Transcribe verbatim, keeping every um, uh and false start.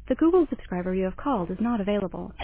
The Google subscriber you have called is not available.